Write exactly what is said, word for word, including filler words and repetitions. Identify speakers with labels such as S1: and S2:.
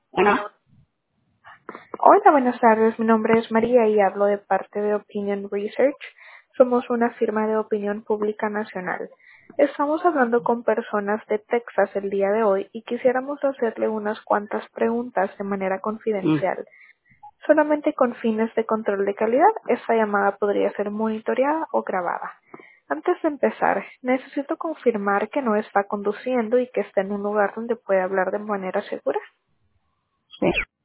S1: Bueno,
S2: Hola, buenas tardes. Mi nombre es María y hablo de parte de Opinion Research. Somos una firma de opinión pública nacional. Estamos hablando con personas de Texas el día de hoy y quisiéramos hacerle unas cuantas preguntas de manera
S1: mm,
S2: confidencial. Solamente con fines de control de calidad, esta llamada podría ser monitoreada o grabada. Antes de empezar, necesito confirmar que no está conduciendo y que está en un lugar donde puede hablar de manera segura.
S1: sí,